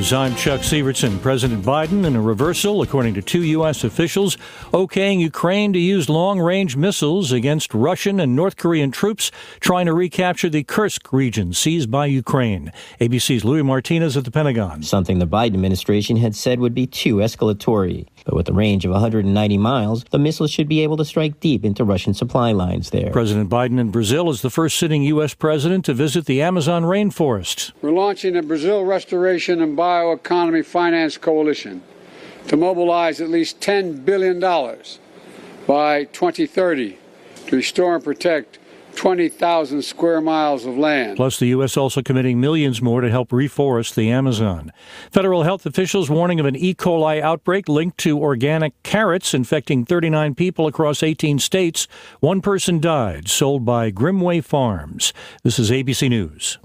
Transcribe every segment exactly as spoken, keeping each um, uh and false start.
News. I'm Chuck Sievertson. President Biden, in a reversal, according to two U S officials, okaying Ukraine to use long-range missiles against Russian and North Korean troops trying to recapture the Kursk region seized by Ukraine. A B C's Louis Martinez at the Pentagon. Something the Biden administration had said would be too escalatory. But with a range of one hundred ninety miles, the missiles should be able to strike deep into Russian supply lines there. President Biden in Brazil is the first sitting U S president to visit the Amazon rainforest. We're launching a Brazil Restoration and Bioeconomy Finance Coalition to mobilize at least ten billion dollars by twenty thirty to restore and protect twenty thousand square miles of land. Plus, the U S also committing millions more to help reforest the Amazon. Federal health officials warning of an E. coli outbreak linked to organic carrots infecting thirty-nine people across eighteen states. One person died, sold by Grimway Farms. This is A B C News.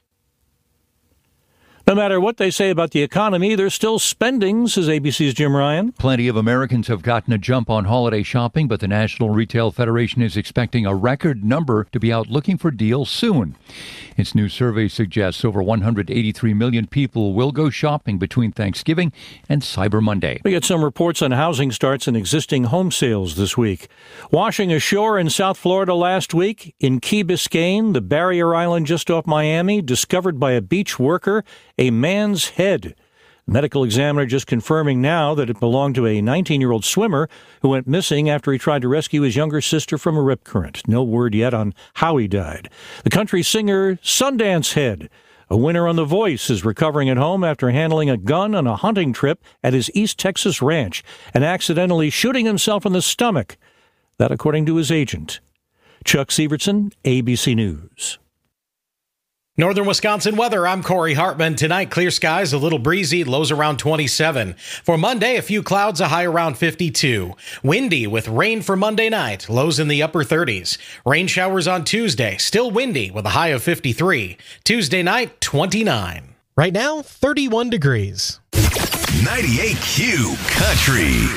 No matter what they say about the economy, they're still spending, says A B C's Jim Ryan. Plenty of Americans have gotten a jump on holiday shopping, but the National Retail Federation is expecting a record number to be out looking for deals soon. Its new survey suggests over one hundred eighty-three million people will go shopping between Thanksgiving and Cyber Monday. We get some reports on housing starts and existing home sales this week. Washing ashore in South Florida last week, in Key Biscayne, the barrier island just off Miami, discovered by a beach worker, a man's head. The medical examiner just confirming now that it belonged to a nineteen-year-old swimmer who went missing after he tried to rescue his younger sister from a rip current. No word yet on how he died. The country singer Sundance Head, a winner on The Voice, is recovering at home after handling a gun on a hunting trip at his East Texas ranch and accidentally shooting himself in the stomach. That according to his agent. Chuck Sievertson, A B C News. Northern Wisconsin weather, I'm Corey Hartman. Tonight, clear skies, a little breezy, lows around twenty-seven. For Monday, a few clouds, a high around fifty-two. Windy with rain for Monday night, lows in the upper thirties. Rain showers on Tuesday, still windy with a high of fifty-three. Tuesday night, twenty-nine. Right now, thirty-one degrees. ninety-eight Q Country.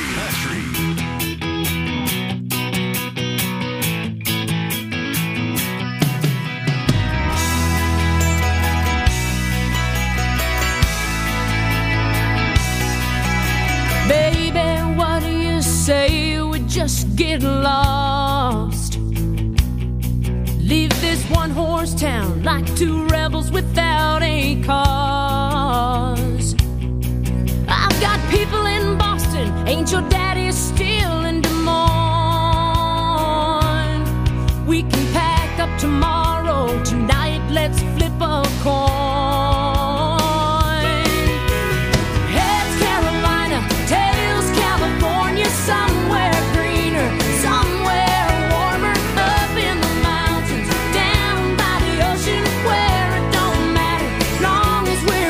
Baby, what do you say we just get lost? Leave this one-horse town like two rebels without a cause. I've got people in Boston, ain't your daddy still in Des Moines? We can pack up tomorrow, tonight let's flip a coin. Somewhere greener, somewhere warmer, up in the mountains, down by the ocean, where it don't matter, long as we're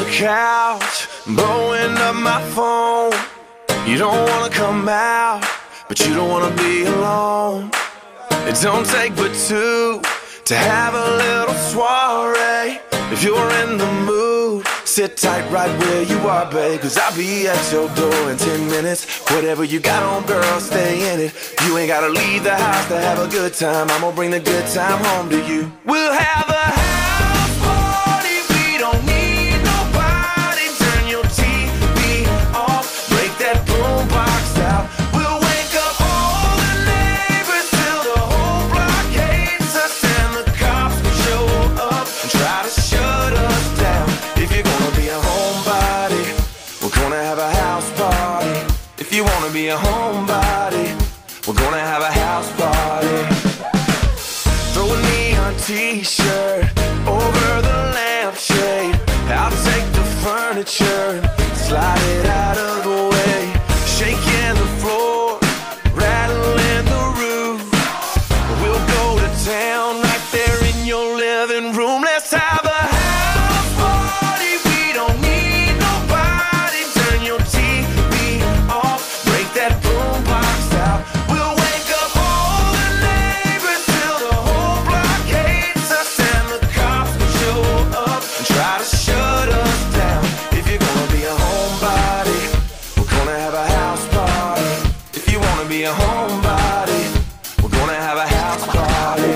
couch, blowing up my phone. You don't wanna come out, but you don't wanna be alone. It don't take but two to have a little soiree. If you're in the mood, sit tight right where you are, babe, cause I'll be at your door in ten minutes. Whatever you got on, girl, stay in it. You ain't gotta leave the house to have a good time. I'm gonna bring the good time home to you. We'll have a house party, we don't need nobody. Turn your T V off, break that boombox out. We'll wake up all the neighbors till the whole block hates us, and the cops will show up and try to shut us down. If you're gonna be a homebody, we're gonna have a house party. If you wanna be a homebody, we're gonna have a house party. Throw a neon t-shirt over the lampshade. I'll take the furniture, slide it out of the way. Shaking the floor, rattling the roof. We'll go to town right there in your living room. Let's have a house party, we don't need nobody. Turn your T V off, break that boombox out. We'll wake up all the neighbors till the whole block hates us, and the cops will show up and try to shut us down. If you're gonna be a homebody, we're gonna have a house party. If you wanna be a homebody, we're gonna have a house party.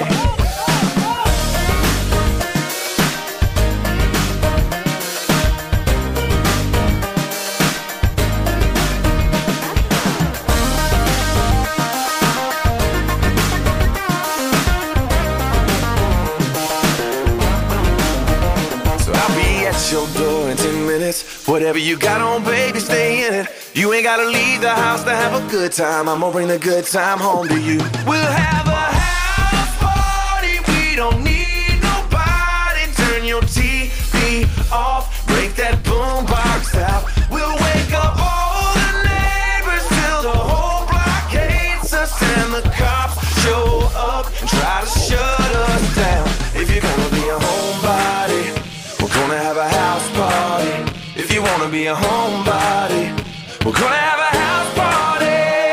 So I'll be at your door in ten minutes. Whatever you got on, baby, stay in it. You ain't gotta leave the house to have a good time. I'm gonna bring the good time home to you. We'll have a house party, we don't need nobody. Turn your T V off, break that boombox out. We'll wake up all the neighbors till the whole block hates us, and the cops show up and try to shut us down. If you're gonna be a homebody, we're gonna have a house party. If you wanna be a homebody, we're gonna have a house party.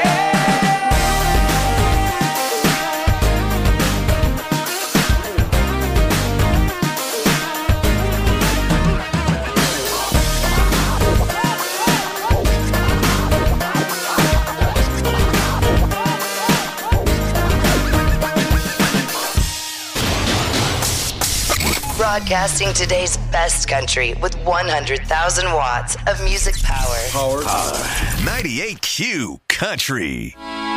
Broadcasting today's best country with one hundred thousand watts of music power. Power. Power. ninety-eight Q Country.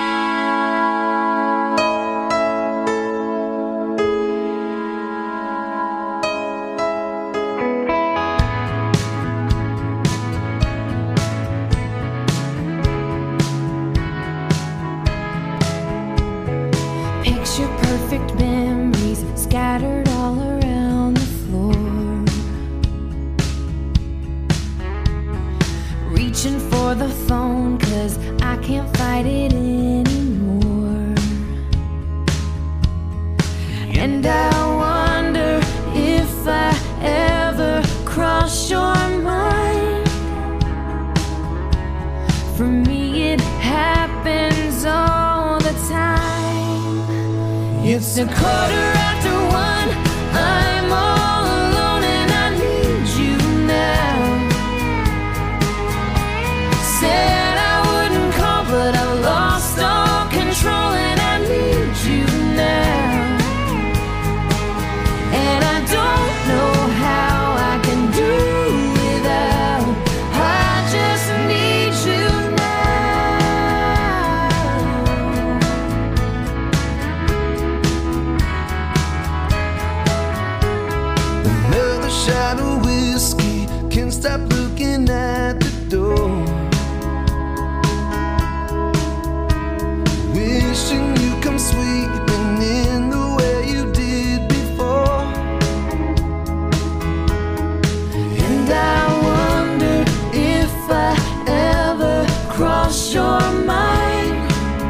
Picture perfect memories scattered all around the floor. Reaching for the phone, cause I can't fight it anymore. And I wonder if I ever cross your mind. For me it happens all the time. It's a quarter after one, I'm all alone and I need you now. Said I wouldn't call, but I lost all control and I need you now. And I don't know how I can do without. I just need you now. Another shot of whiskey, can't stop looking at the door. Wishing you come sweeping in the way you did before. And I wonder if I ever cross your mind.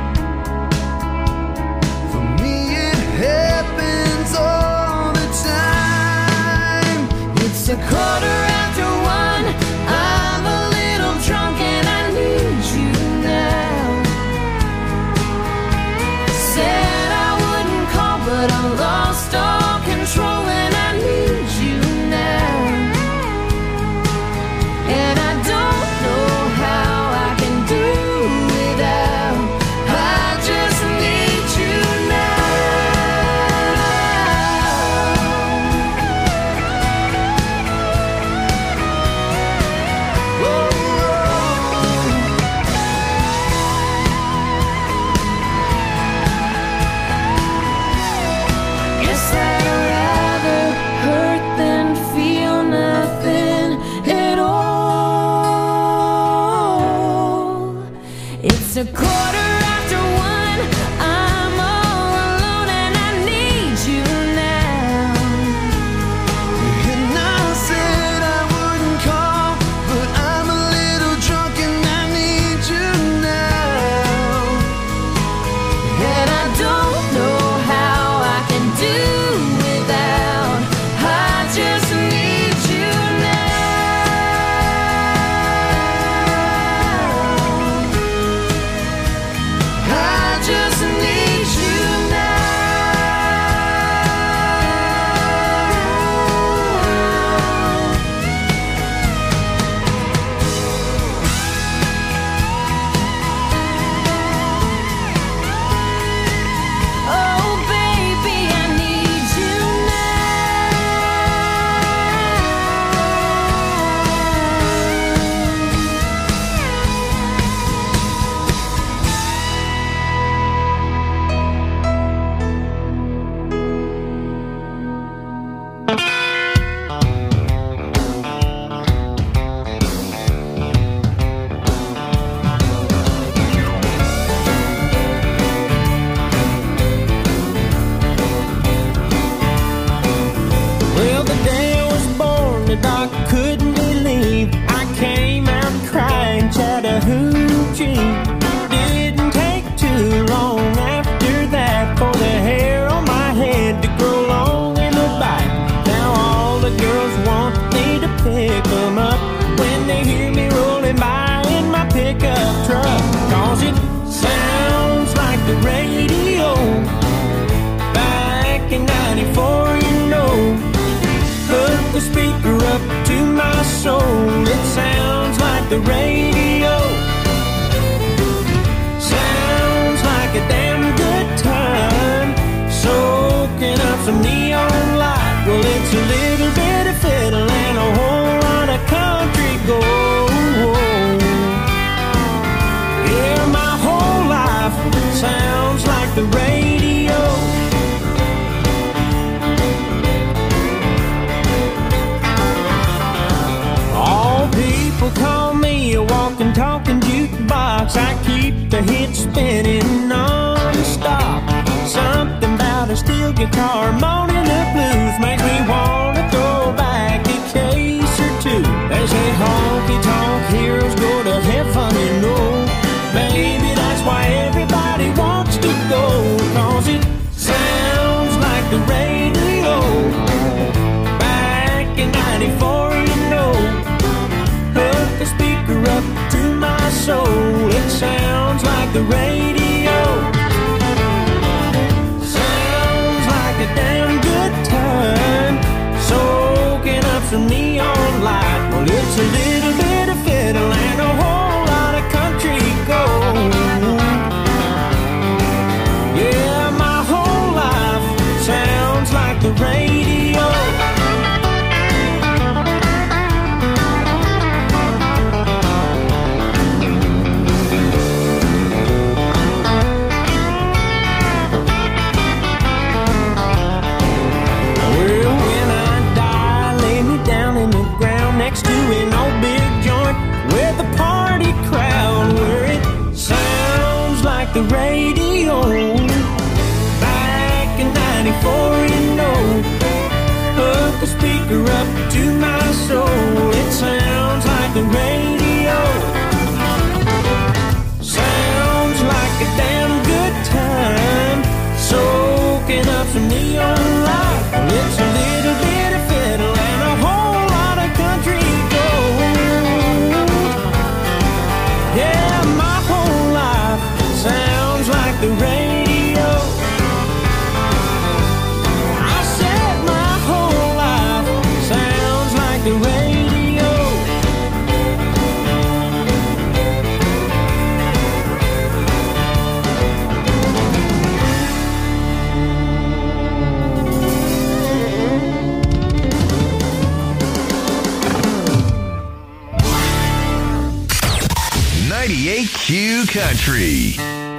For me it happens all the time. It's a quarter after one. It's a quarter after one. I'm all alone and I need you now. And I said I wouldn't call, but I'm a little drunk and I need you now. And I don't know how I can do without. I just need you now. I just need you now. Oh, baby, I need you Well, the day I was born, the doc couldn't believe I came out crying Chattahoochee. Didn't take too long after that for the hair on my head to grow long in a bite. Now all the girls want me to pick them up when they hear me rolling by in my pickup truck. Cause it sounds like the radio back in ninety-four, you know. Hook the speaker up to my soul. It sounds like the radio. Sounds like a damn good time. Soaking up some neon light. Well, it's a little bit of fiddle and a whole lot of country gold. Yeah, my whole life sounds like the radio. All people call me a walking, talking jukebox. I keep the hits spinning non-stop. Something about a steel guitar moaning the blues makes me want to throw back a case or two. They say honky-tonk heroes go to heaven, you know. Maybe that's why everybody wants to go. Cause it sounds like the radio back in ninety-four, you know. Hook the speaker up to my soul. It sounds like the radio. Sounds like a damn good time. Soaking up some neon light. Well, it's a little bit of fiddle and a whole lot of country gold. Yeah, my whole life sounds like the radio. Well, when I die, lay me down in the ground next to an old big joint with a party crowd where it sounds like the radio. Back in ninety-four, you know. Hook the speaker up to my soul. It sounds like the radio. Sounds like a damn good time. Soaking up some neon light. It's a little bit of fiddle and a whole lot of country gold. Yeah, my whole life sounds like the radio. I said my whole life sounds like the radio. ninety-eight Q Country.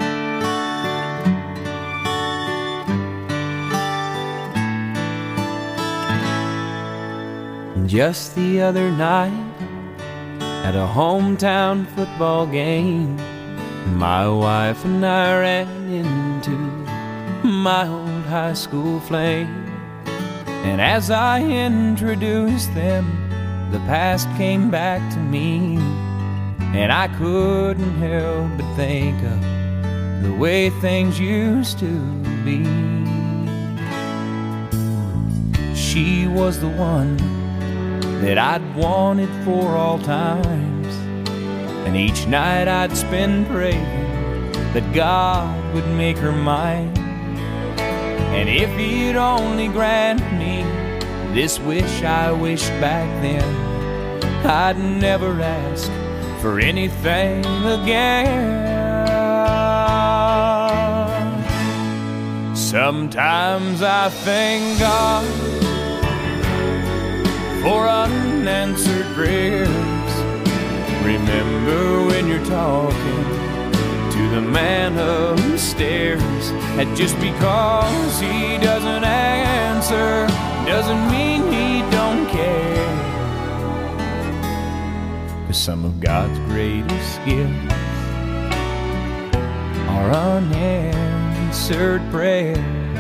Just the other night at a hometown football game, My wife and I ran into my old high school flame, and as I introduced them, the past came back to me, and I couldn't help but think of the way things used to be. She was the one that I'd wanted for all times, and each night I'd spend praying that God would make her mine. And if He'd only grant me this wish I wished back then, I'd never ask for anything again. Sometimes I thank God for unanswered prayers. Remember when you're talking to the man upstairs, and just because he doesn't answer doesn't mean he don't care. 'Cause some of God's greatest gifts are unanswered prayers.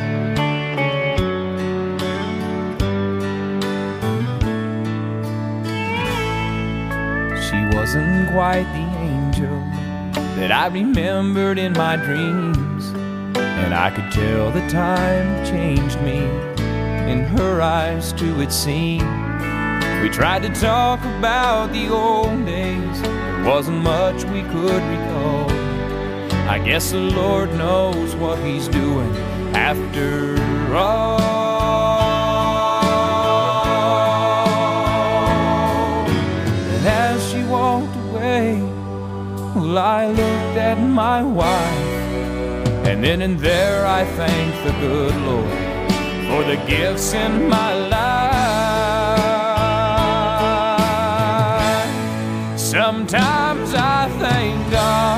She wasn't quite the angel that I remembered in my dreams, and I could tell the time changed me. In her eyes too it seemed. We tried to talk about the old days, there wasn't much we could recall. I guess the Lord knows what He's doing after all. And as she walked away, well, I looked at my wife, and then and there I thanked the good Lord for the gifts in my life. Sometimes I thank God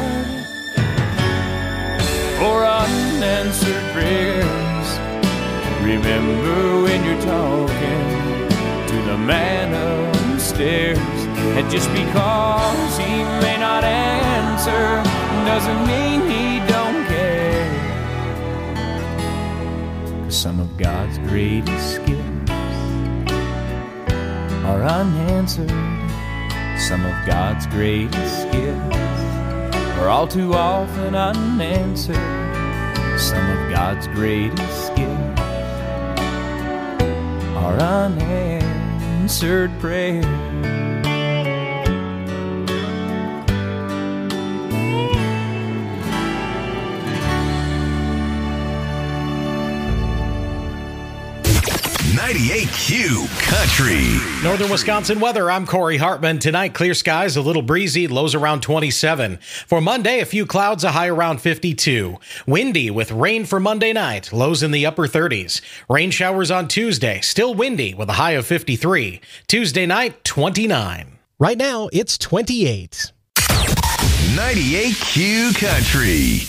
for unanswered prayers. Remember when you're talking to the man upstairs, and just because he may not answer doesn't mean he don't care. 'Cause some of God's greatest gifts are unanswered. Some of God's greatest gifts are all too often unanswered. Some of God's greatest gifts are unanswered prayers. ninety-eight Q Country. Northern Wisconsin weather, I'm Corey Hartman. Tonight, clear skies, a little breezy, lows around twenty-seven. For Monday, a few clouds, a high around fifty-two. Windy with rain for Monday night, lows in the upper thirties. Rain showers on Tuesday, still windy with a high of fifty-three. Tuesday night, twenty-nine. Right now, it's twenty-eight. ninety-eight Q Country.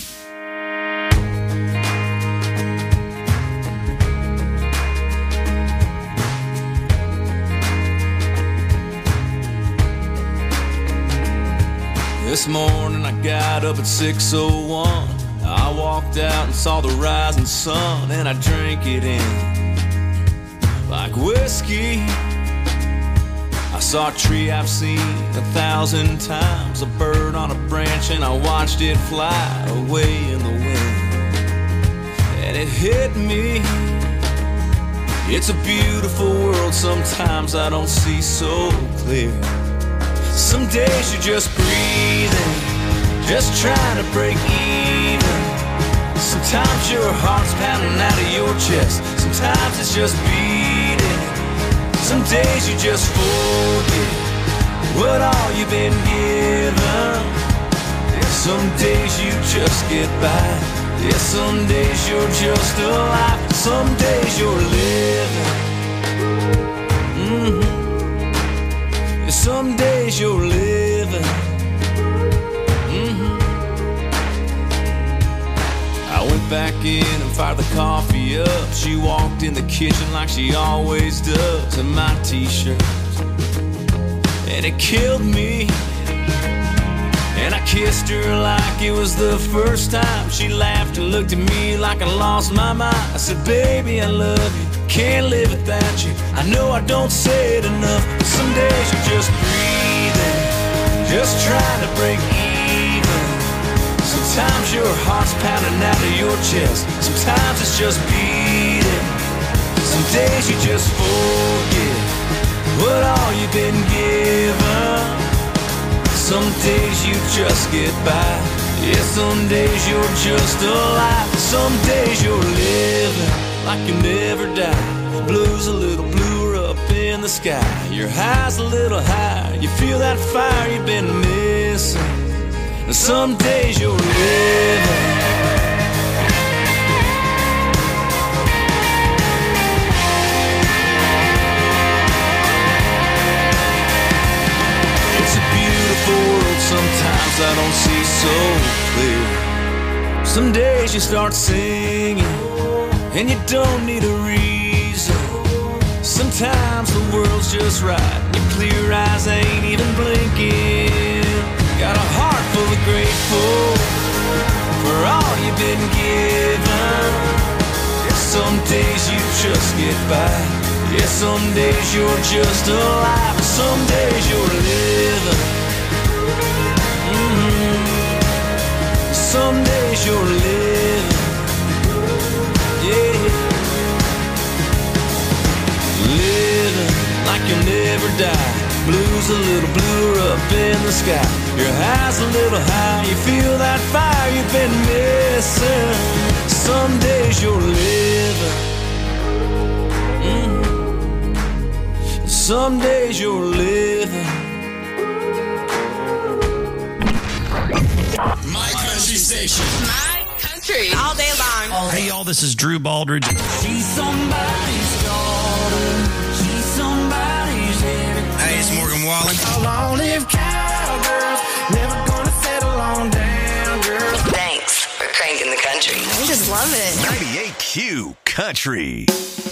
This morning I got up at six oh one. I walked out and saw the rising sun, and I drank it in like whiskey. I saw a tree I've seen a thousand times, a bird on a branch, and I watched it fly away in the wind. And it hit me, it's a beautiful world, sometimes I don't see so clear. Some days you're just breathing, just trying to break even. Sometimes your heart's pounding out of your chest, sometimes it's just beating. Some days you just forget what all you've been given. And some days you just get by. Yeah, some days you're just alive. Some days you're living. Mm-hmm. Some days you're living. Mm-hmm. I went back in and fired the coffee up. She walked in the kitchen like she always does, in my t-shirt, and it killed me. And I kissed her like it was the first time. She laughed and looked at me like I lost my mind. I said, baby, I love you, can't live without you. I know I don't say it enough, but some days you're just breathing, just trying to break even. Sometimes your heart's pounding out of your chest, sometimes it's just beating. Some days you just forget what all you've been given. Some days you just get by. Yeah, some days you're just alive. Some days you're living like you never die. Blue's a little bluer up in the sky. Your high's a little higher. You feel that fire you've been missing. And some days you're living. World sometimes I don't see so clear. Some days you start singing and you don't need a reason. Sometimes the world's just right, your clear eyes ain't even blinking. Got a heart full of grateful for all you've been given. Some days you just get by. Yeah, some days you're just alive. Some days you're living. Some days you're living, yeah. Living like you'll never die. Blue's a little bluer up in the sky. Your high's a little high. You feel that fire you've been missing. Some days you're living. Mm-hmm. Some days you're living. My country station. My country. All day long. All day. Hey, y'all, this is Drew Baldridge. She's somebody's daughter. She's somebody's everything. Hey, it's Morgan Wallen. I'll live cowgirls. Never gonna settle on down, girl. Thanks for cranking the country. I just love it. ninety-eight Q Country.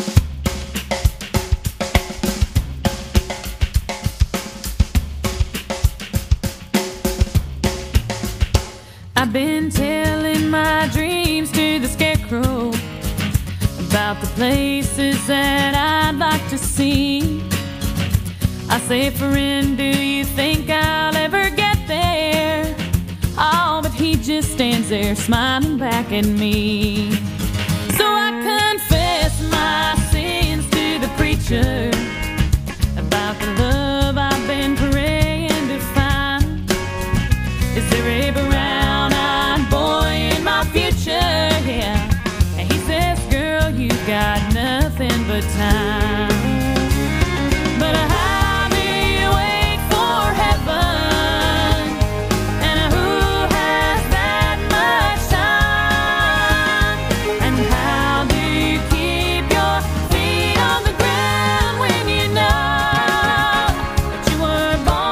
I've been telling my dreams to the scarecrow about the places that I'd like to see. I say, friend, do you think I'll ever get there? Oh, but he just stands there smiling back at me. So I confess my sins to the preacher about the love I've been praying to find. Is there a brown-eyed boy in my future? Yeah. And he says, girl, you've got nothing but time. But I'll be waiting for heaven. And who has that much time? And how do you keep your feet on the ground when you know that you were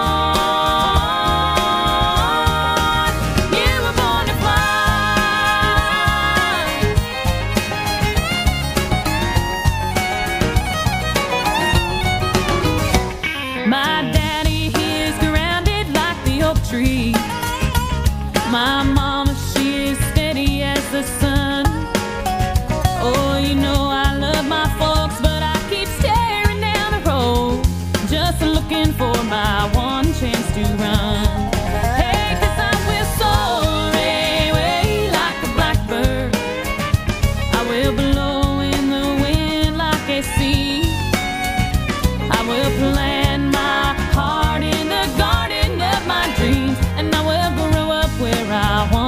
born? You were born to fly. My daddy, he's grounded like the oak tree. My mama, she is steady as the sun. Oh, you know I love my folks, but I keep staring down the road, just looking for my one chance to run. Hey, 'cause I will soar away like a blackbird. I will blow in the wind like a sea. I will plant my heart in the garden of my dreams, and I will grow up where I want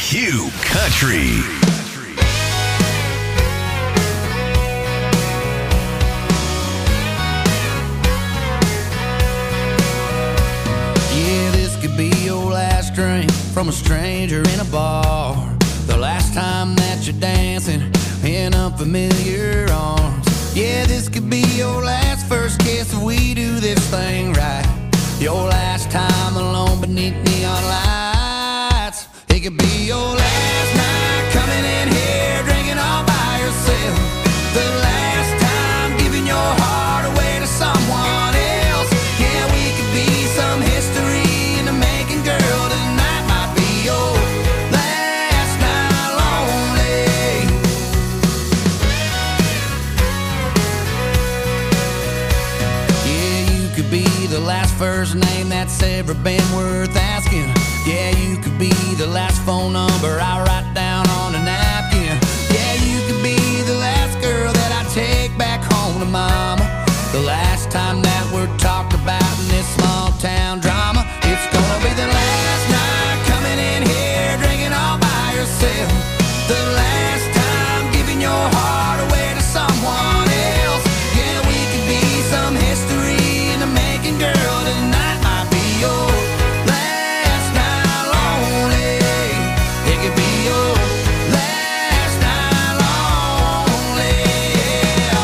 Q Country. Yeah, this could be your last drink from a stranger in a bar. The last time that you're dancing in unfamiliar arms. Yeah, this could be your last first kiss if we do this thing right. Your last time alone beneath neon lights. It could be your last night coming in here drinking all by yourself. The last time giving your heart away to someone else. Yeah, we could be some history in the making, girl. Tonight might be your last night lonely. Yeah, you could be the last first name that's ever been worth asking. Yeah, you could be the last phone number I write down on a napkin. Yeah, you could be the last girl that I take back home to mama. The last time that we're talked about in this small town drama. It's gonna be the last night coming in here drinking all by yourself. The last time giving your heart away to someone else. Yeah, we could be some history in the making, girl. Tonight might be your last night lonely. It could be your last night lonely. Yeah.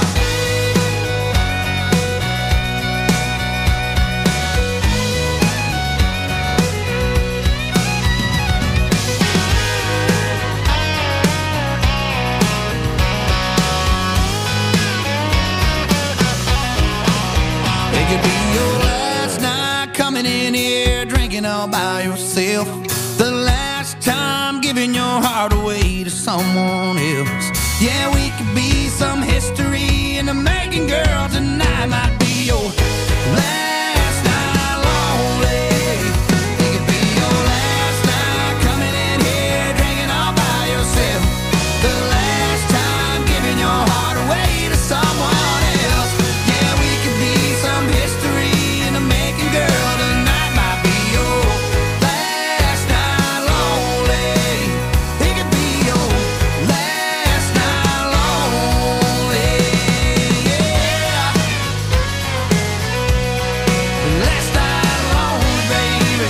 It could be your last night coming in here drinking all by yourself. The last time giving your heart away to someone else. Yeah, we could be some history in the making, girl. Tonight might be your last night lonely. It could be your last night coming in here drinking all by yourself. The last time giving your heart away to someone else. Yeah, we could be some history in the making, girl. Tonight might be your last night lonely. It could be your last night lonely. Yeah. Last night lonely, baby.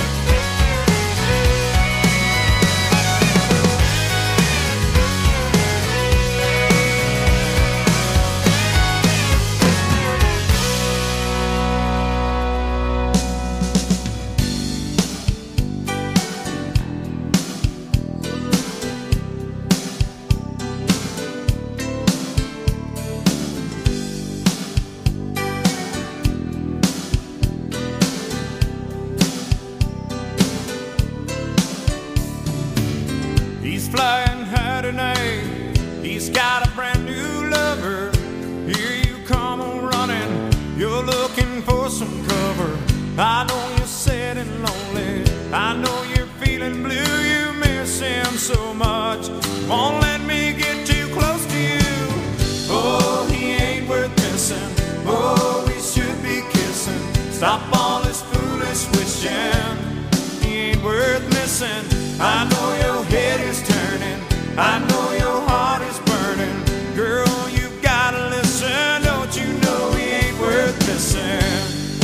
He's flying high tonight. He's got a brand new lover. Here you come on running. You're looking for some cover. I know you're sad and lonely. I know you're feeling blue. You miss him so much. Won't let me get too close to you. Oh, he ain't worth missing. Oh, we should be kissing. Stop all this foolish wishing. He ain't worth missing. I know your head is turning. I know your heart is burning. Girl, you gotta listen. Don't you know he ain't worth missing?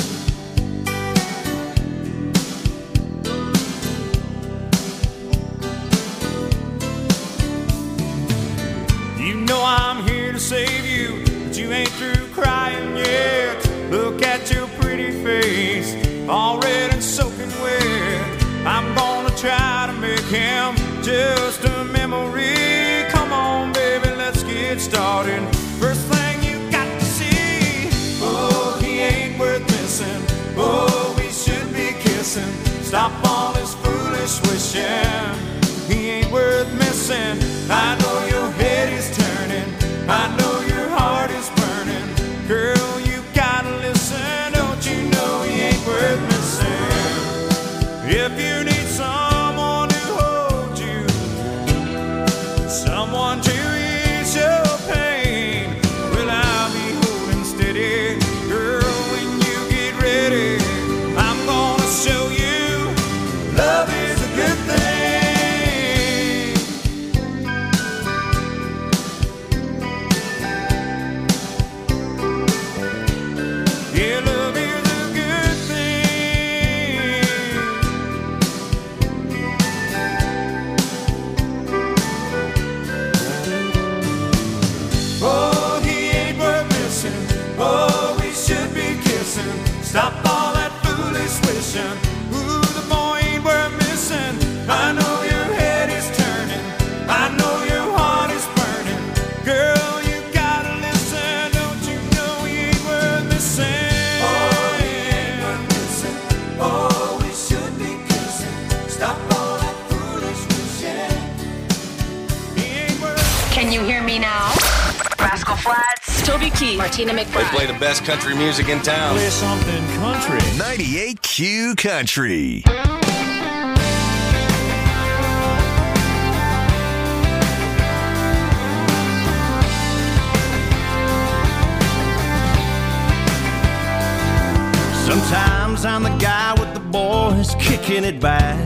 You know I'm here to save you, but you ain't through crying yet. Look at your pretty face, all red and soaking wet. I'm gonna try to make him just a memory. Come on, baby, let's get started. First thing you got to see, oh, he ain't worth missing. Oh, we should be kissing. Stop all this foolish wishing. He ain't worth missing. I know your head is turning. I know your heart is burning. Girl, you gotta listen. Don't you know he ain't worth missing? If you need someone to hold you, someone to ease your pain, well, I'll be holding steady. Girl, when you get ready, I'm gonna show you love is a good thing. me, Martina They McBride. play the best country music in town. Play something country. ninety-eight Q Country. Sometimes I'm the guy with the boys kicking it back,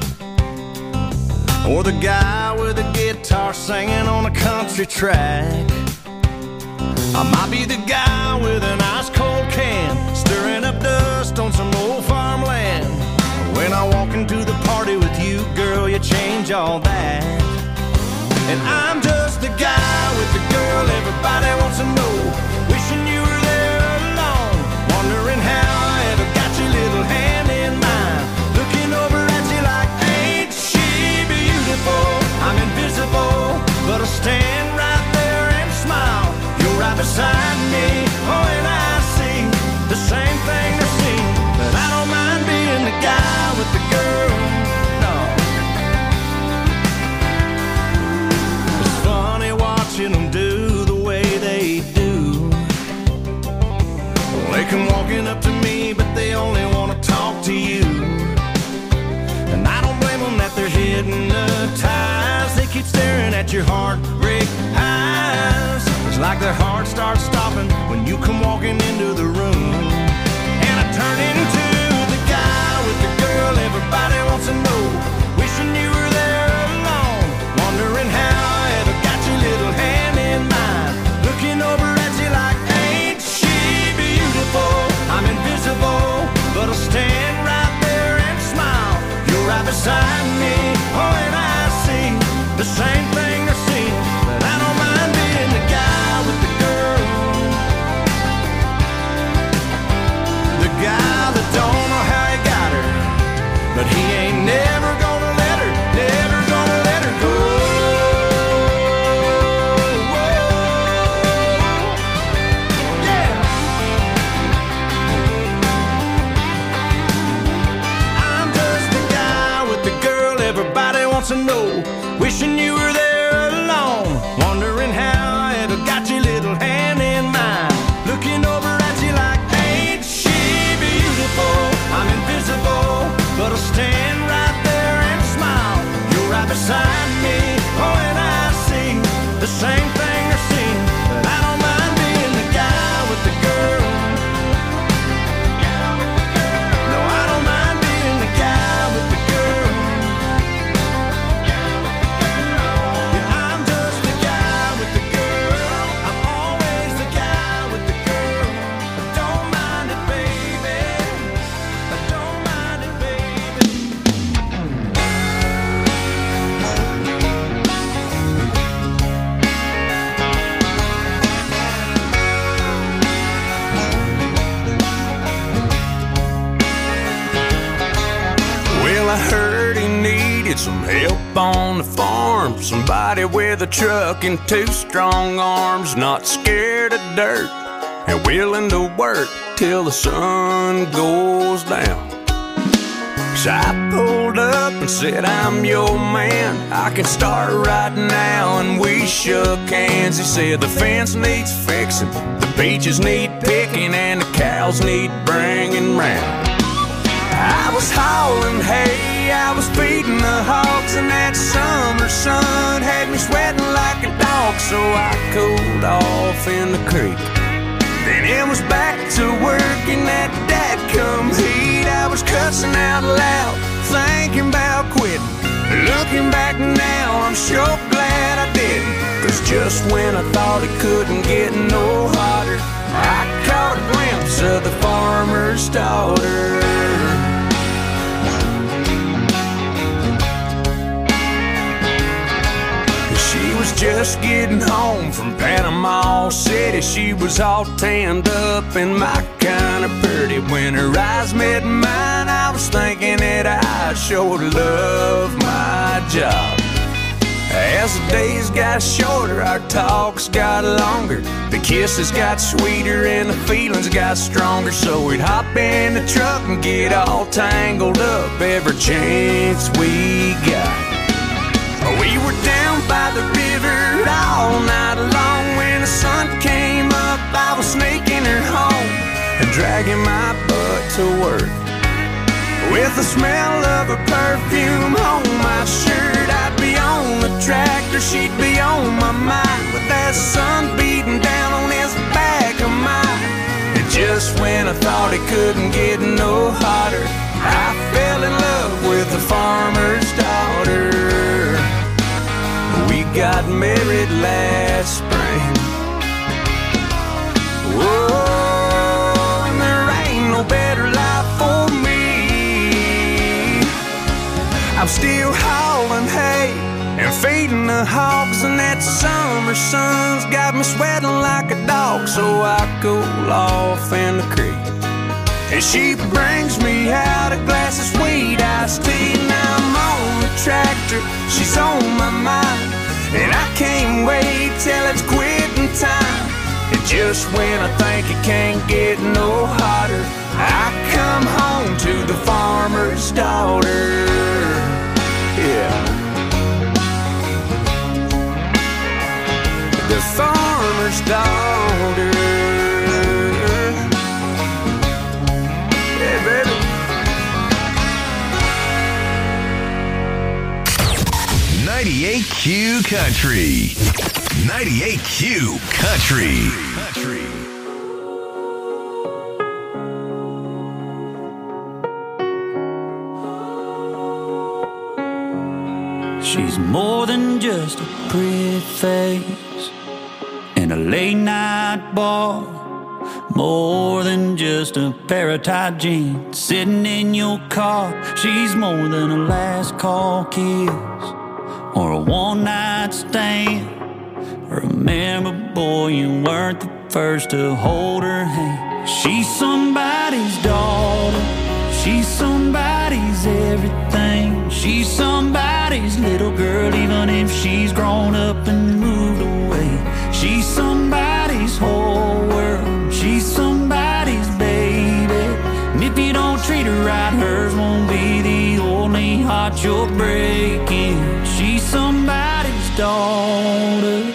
or the guy with a guitar singing on a country track. I might be the guy with an ice cold can stirring up dust on some old farmland. When I walk into the party with you, girl, you change all that. And I'm just the guy with the girl everybody wants to know, wishing you were there alone, wondering how I ever got your little hand in mine, looking over at you like, ain't she beautiful? I'm invisible, but I stand right there and smile. You're right beside me, oh, and I see the same thing they see. But I don't mind being the guy with the girl, no. It's funny watching them do the way they do. They come walking up to me, but they only want to talk to you. And I don't blame them that they're hypnotized. They keep staring at your heartbreak eyes. It's like their heart starts stopping when you come walking into the room. And I turn into the guy with the girl everybody wants to know, wishing you were there alone, wondering how I ever got your little hand in mine, looking over at you like, ain't she beautiful? I'm invisible, but I'll stand right there and smile. You're right beside me, oh, and I see the same thing they see. But I don't mind being the guy with the girl, the guy that don't know how he got her, but he ain't never gonna let her, never gonna let her go. Yeah. I'm just the guy with the girl everybody wants to know, wishing you were there alone, wondering how I ever got your little hand in mine, looking over at you like, ain't she beautiful? I'm invisible, but I'll stand right there and smile. You're right beside me, oh, and I see the same thing they see. But I don't mind being the guy with the girl. No, I don't mind being the guy with the girl. Yeah, I'm just the guy with the girl. I'm always the guy with the girl. I don't mind it, baby. I don't mind it, baby. Well, I heard he needed some help on the farm. Somebody with a truck and two strong arms, not scared of dirt and willing to work till the sun goes down. So I pulled up and said, I'm your man, I can start right now. And we shook hands. He said the fence needs fixing, the beaches need picking, and the cows need bringing round. I was hauling hay, I was feeding the hogs, and that summer sun had me sweating like a dog. So I cooled off in the creek, then it was back to work in that dadgum heat. I was cussing out loud, thinking about quitting. Looking back now, I'm sure glad I didn't, 'cause just when I thought it couldn't get no hotter, I caught a glimpse of the farmer's daughter. She was just getting home from Panama City. She was all tanned up and my kind of pretty. When her eyes met mine, I was thinking that I sure love my job. As the days got shorter, our talks got longer, the kisses got sweeter and the feelings got stronger. So we'd hop in the truck and get all tangled up every chance we got. We were down by the river all night long. When the sun came up, I I was sneaking her home and dragging my butt to work. With the smell of her perfume on my shirt, I'd be on the tractor, she'd be on my mind, with that sun beating down on this back of mine. And just when I thought it couldn't get no hotter, I fell in love with the farmer's daughter. We got married last spring. Whoa, and there ain't no better life for me. I'm still hauling hay and feeding the hogs, and that summer sun's got me sweating like a dog. So I cool off in the creek, and she brings me out a glass of sweet iced tea. Now I'm on the tractor, she's on my mind, and I can't wait till it's quitting time. And just when I think it can't get no hotter, I come home to the farmer's daughter. Yeah, the farmer's daughter. Yeah, baby. ninety-eight Q Country. ninety-eight Q Country. Country. She's more than just a pretty face in a late night bar, more than just a pair of tight jeans sitting in your car. She's more than a last call kiss or a one night stand. Remember, boy, you weren't the first to hold her hand. She's somebody's daughter, she's somebody's everything. She's somebody's little girl, even if she's grown up and moved away. She's somebody's whole world, she's somebody's baby. And if you don't treat her right, hers won't be the only heart you're breaking. She's somebody's daughter.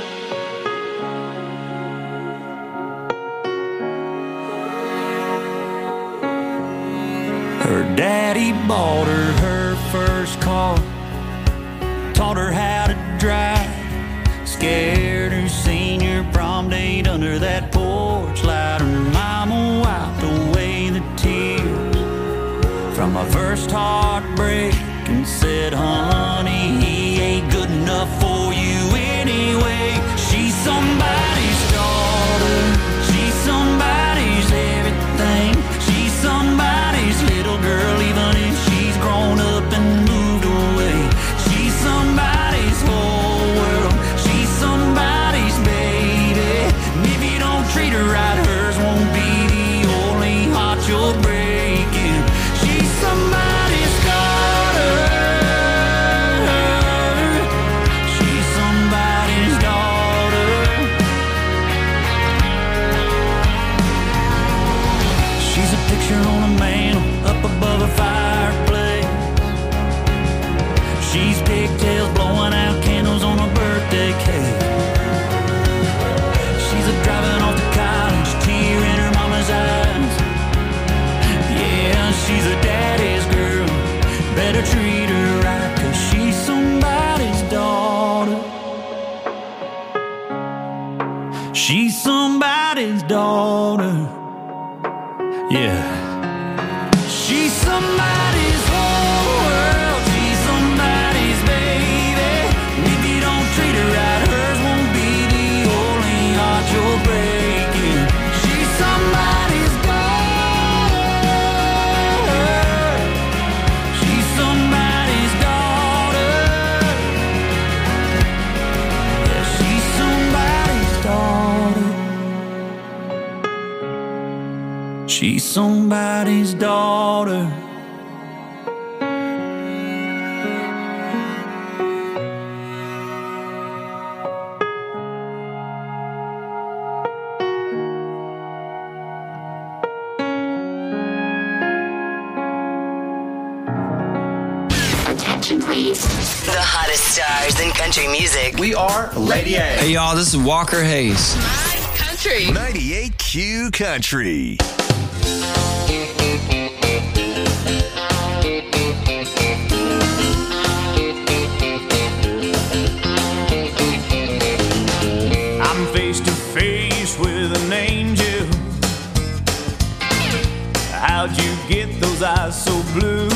Her daddy bought her her first car, taught her how to drive, scared her senior prom date under that porch light. Her mama wiped away the tears from my first heartbreak and said, honey, he ain't good enough for you anyway. She's somebody's daughter, she's somebody's everything. She's somebody's little girl, even if she's grown up and moved away. She's somebody's whole world, she's somebody's baby. And if you don't treat her right, hers won't be the only heart you're breaking. She's somebody's daughter, she's somebody's daughter. She's a picture on a mantle up above a fireplace. She's pigtails blowing out candles on a birthday cake. She's a driving off to college, tear in her mama's eyes. Yeah, she's a daddy's girl, better treat her right, 'cause she's somebody's daughter. She's somebody's daughter. Yeah. She's somebody's whole world, she's somebody's baby. And if you don't treat her right, hers won't be the only heart you're breaking. She's somebody's daughter, she's somebody's daughter. Yeah, she's somebody's daughter. She's somebody's daughter. Attention, please. The hottest stars in country music. We are Lady A. Hey, y'all, this is Walker Hayes. Country. ninety-eight Q Country. I'm face to face with an angel. How'd you get those eyes so blue?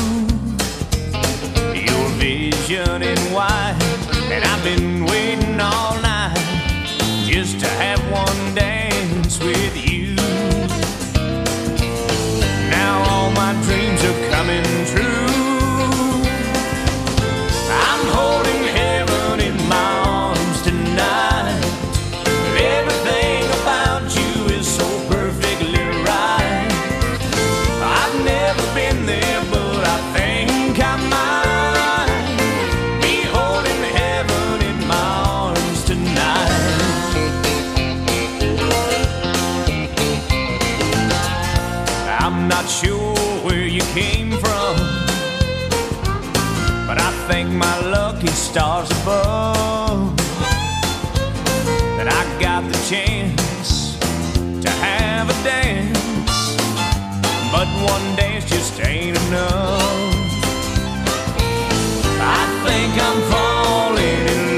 Your vision in white, and I've been waiting all night just to have one dance with you. Now all my dreams are coming true. I'm holding heaven in my arms tonight. Everything about you is so perfectly right. I've never been there, but I think I might be holding heaven in my arms tonight. I'm not sure where you came from, but I thank my lucky stars above that I got the chance to have a dance. But one dance just ain't enough. I think I'm falling in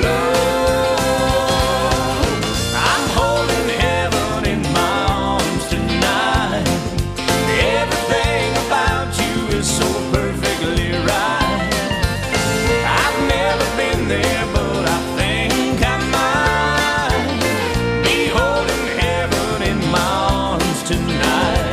love. I'm holding heaven in my arms tonight. Everything about you is so perfectly right. I've never been there, but I think I might be holding heaven in my arms tonight.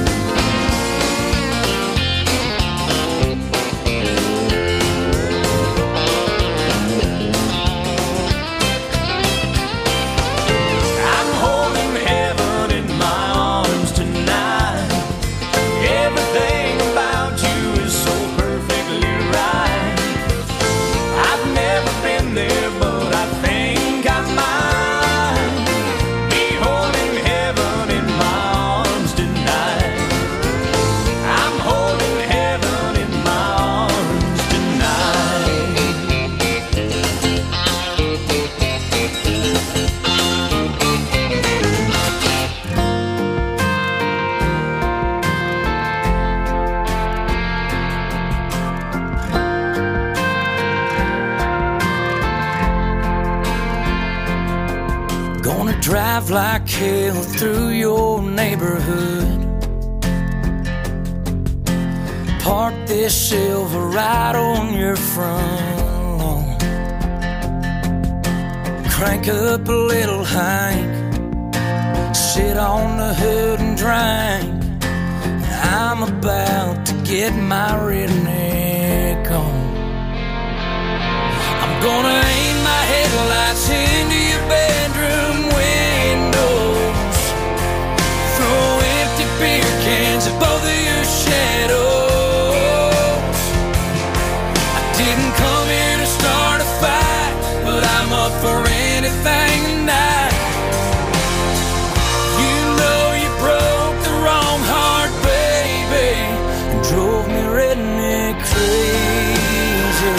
I'm holding heaven in my arms tonight. Everything about you is so perfectly right. I've never been there, but I think I might be holding heaven in my arms tonight. I'm holding heaven in my arms tonight. Gonna drive like hell through your neighborhood. Park this Silverado on your front lawn. Crank up a little Hank. Sit on the hood and drink. I'm about to get my redneck on. I'm gonna aim my headlights into your bedroom windows. Throw empty beer cans at both of your shadows. I didn't come here to start a fight, but I'm up for anything tonight. You know you broke the wrong heart, baby, and drove me redneck crazy.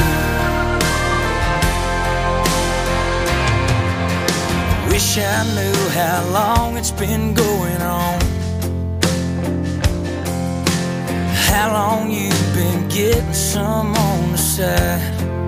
Wish I knew how long it's been going on. How long you've been getting some on the side.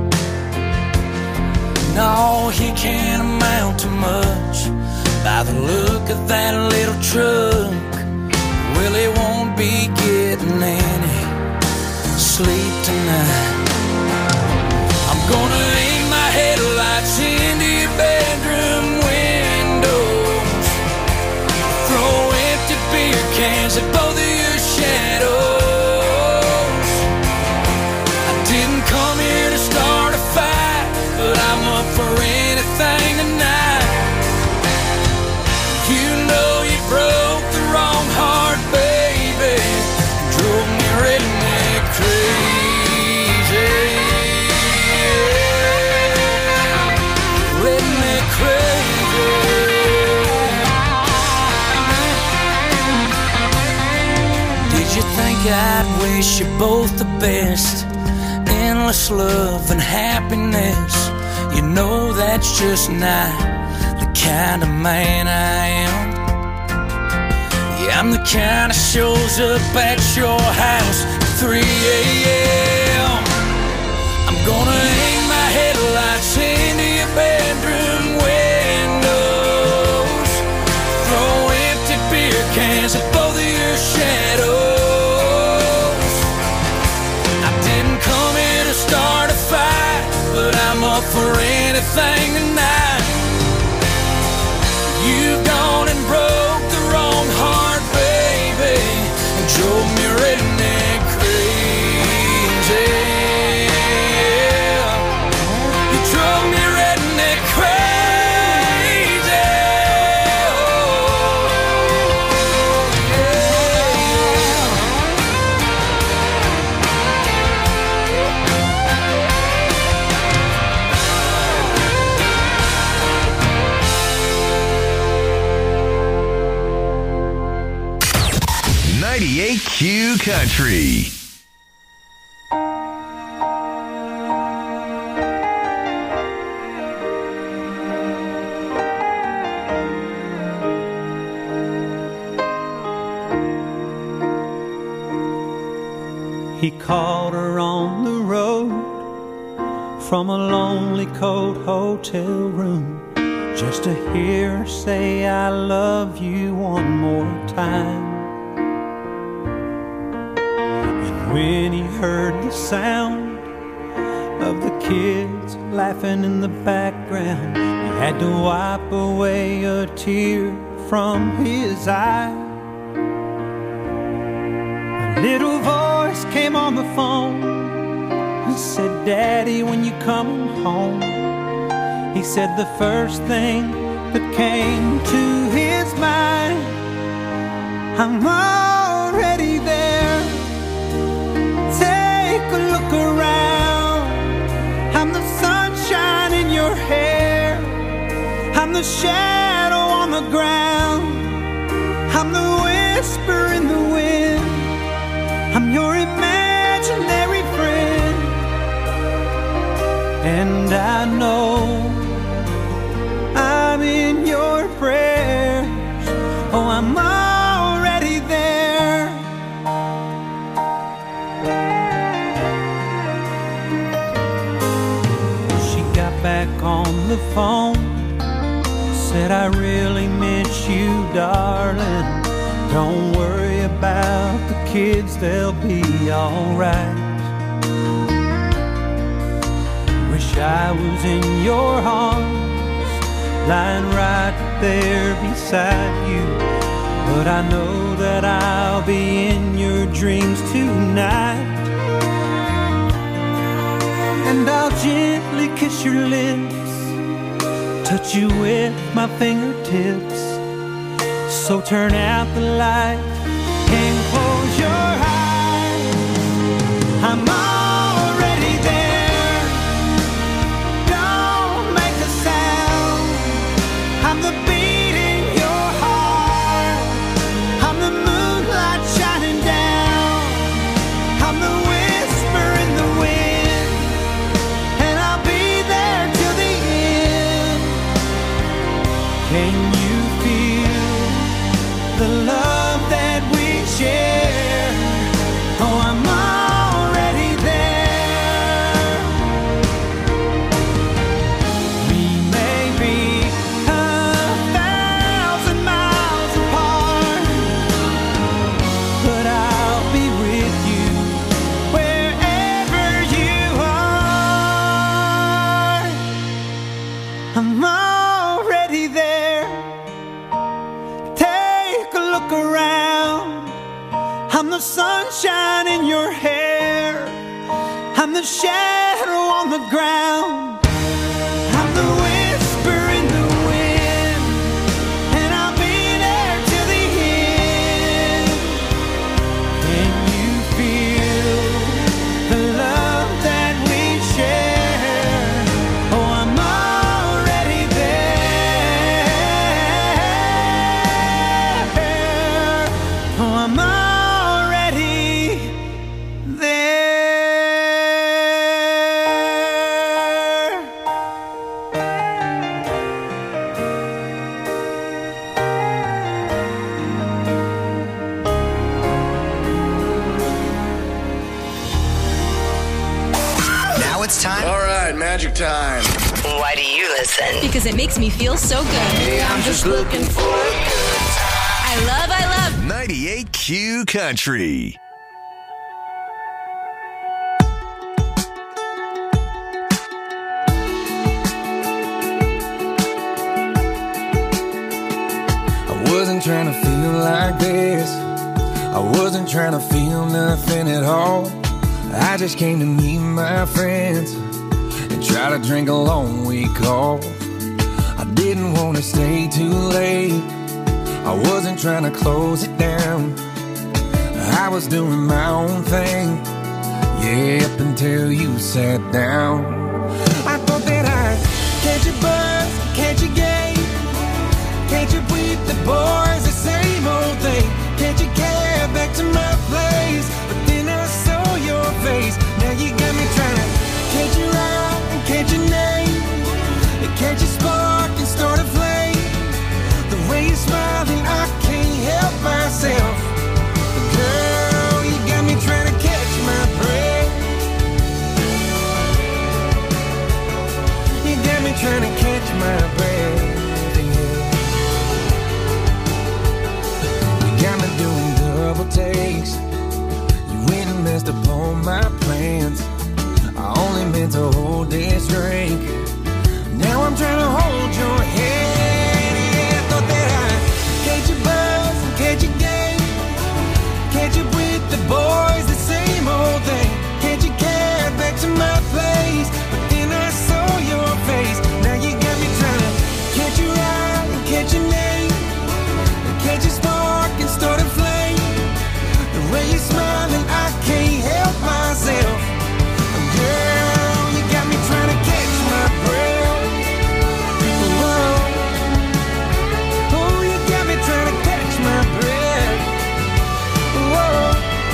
No, he can't amount to much by the look of that little truck. Well, he won't be getting any sleep tonight. I'm gonna aim my headlights into your bedroom windows. Throw empty beer cans at both of your shadows. I didn't come here to start a fight, but I'm up for anything tonight. You know you broke the wrong heart, baby. Drove me redneck crazy. Redneck crazy. Did you think I'd wish you both the best? Endless love and happiness. You know that's just not the kind of man I am. Yeah, I'm the kind that shows up at your house at three a.m. I'm gonna hang my headlights into your bedroom windows, throw empty beer cans at both of your shadows. I didn't come here to start a fight, but I'm up for anything tonight. You've gone and broke the wrong heart, baby, and drove me redneck crazy. You drove me redneck crazy. Oh, ninety-eight Q Country. He called her on the road from a lonely cold hotel room, just to hear her say I love you one more time. And when he heard the sound of the kids laughing in the background, he had to wipe away a tear from his eye. A little voice came on the phone and said, Daddy, when you come home. He said the first thing that came to his mind, I'm already there. Take a look around. I'm the sunshine in your hair. I'm the shadow on the ground. I'm the whisper in the wind. I'm your imaginary friend. And I know I'm in your prayers. Oh, I'm already there. She got back on the phone, said I really miss you, darling. Don't worry about the kids, they'll be alright. Wish I was in your arms, lying right there beside you, but I know that I'll be in your dreams tonight. And I'll gently kiss your lips, touch you with my fingertips. So turn out the light and close your eyes. I'm already there. Don't make a sound. I'm the beat in your heart. I'm the moonlight shining down. I'm the whisper in the wind. And I'll be there till the end. Can you feel the love that we share? Oh, I'm already there. We may be a thousand miles apart, but I'll be with you wherever you are. I'm already there. Take a look around. I'm the sunshine in your hair. I'm the shadow on the ground. I'm the whisper in the wind. And I'll be there till the end. Can you feel the love that we share? Oh, I'm already there. Oh, I'm already there. magic time. Why do you listen? Because it makes me feel so good. Hey, I'm just looking for a good time. I love, I love ninety-eight Q Country. I wasn't trying to feel like this. I wasn't trying to feel nothing at all. I just came to meet my friends and try to drink a long week off. I didn't want to stay too late. I wasn't trying to close it down. I was doing my own thing, yeah, up until you sat down. I thought that I'd catch a buzz, catch a game, catch up with the boys, the same old thing. Catch a cab back to my place, but then I saw your face. Now you got me trying to catch your eye and catch your name, and catch a spark and start a flame. The way you're smiling, I can't help myself. Girl, you got me trying to catch my breath. You got me trying to catch my breath. Got me doing double takes. You went and messed up all my plans. I only meant to hold this drink. Now I'm trying to hold your hand. Yeah, I thought that I'd catch a buzz and catch a game, catch up with the boys, the same old thing. Catch a cab back to my place, but then I saw your face. Now you got me trying to catch your eye and catch your name, and catch a spark and start a flame. The way you're smiling, I can't help myself. Girl, you got me trying to catch my breath. Whoa. Oh, you got me trying to catch my breath. Whoa.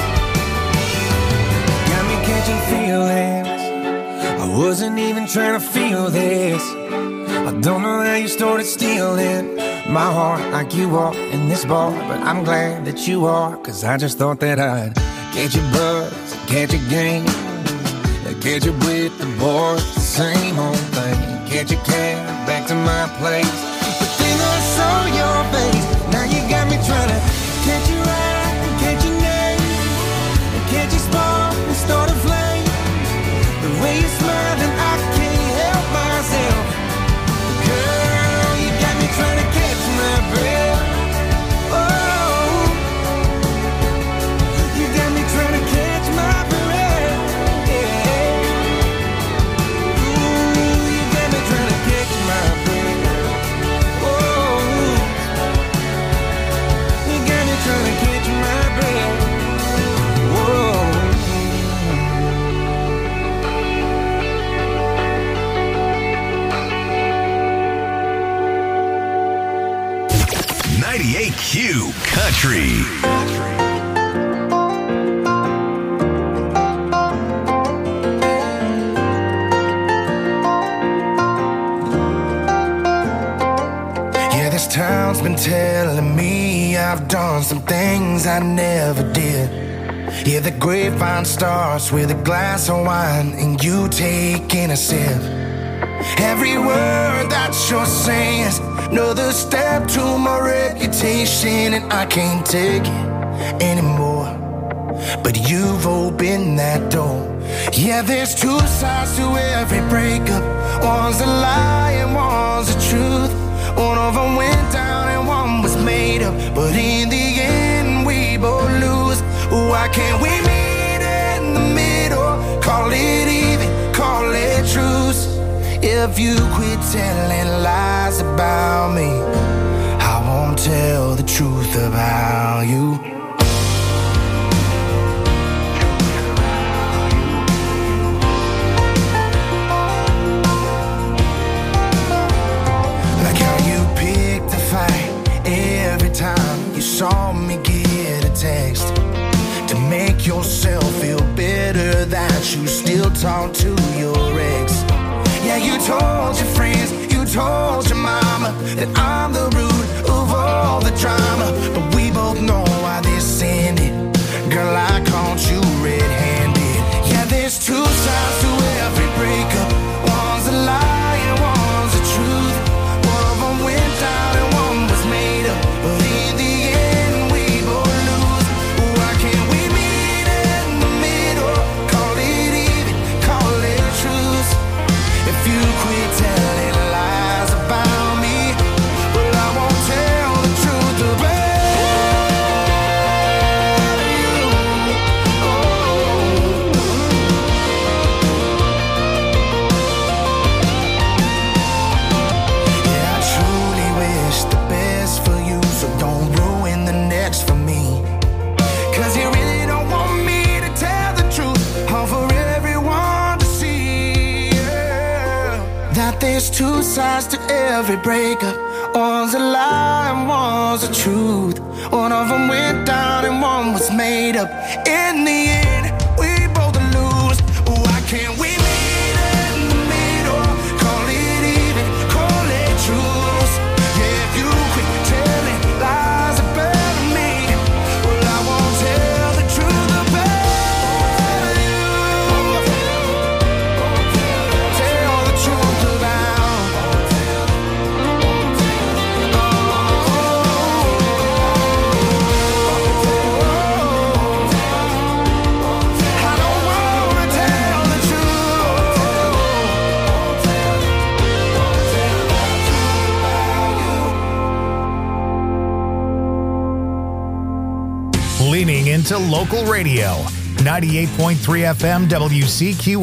Got me catching feelings. I wasn't even trying to feel this. I don't know how you started stealing my heart like you are in this bar, but I'm glad that you are, cause I just thought that I'd catch a buzz, catch a game, catch up with the boys, the same old thing. Catch a cab back to my place, but then I saw your face. Now you got me trying to catch your eye and catch your name, and catch a spark and start a flame. The way you're smiling, I can't help myself. Girl, you got me trying to catch my breath. Oh, you got me trying to catch my breath. Yeah. Ooh, you got me trying to catch my breath. Oh, you got me trying to catch my breath. Whoa. ninety-eight Q Country. Yeah, this town's been telling me I've done some things I never did. Yeah, the grapevine starts with a glass of wine and you taking a sip. Every word that you're saying is another step to my reputation, and I can't take it anymore. But you've opened that door. Yeah, there's two sides to every breakup. One's a lie and one's the truth. One of them went down and one was made up, but in the end we both lose. Why can't we meet in the middle? Call it even, call it truce. If you quit telling lies about me, I won't tell the truth about you. Like how you picked a fight every time you saw me get a text, to make yourself feel better that you still talk to your ex. Yeah, you told your friends, you told your mama that I'm the root of all the drama, but we both know why this ended. Girl, I caught you red-handed. Yeah, there's two sides to every breakup. One's a There's two sides to every breakup. One's a lie and one's a truth. One of them went down and one was made up. In the end, we both lose. Why can't we meet in the middle? Call it even, call it truth. Yeah, if you quit telling lies about me, well, I won't tell the truth about you. Tell the truth about I don't wanna tell the Leaning into local radio. ninety-eight point three F M W C Q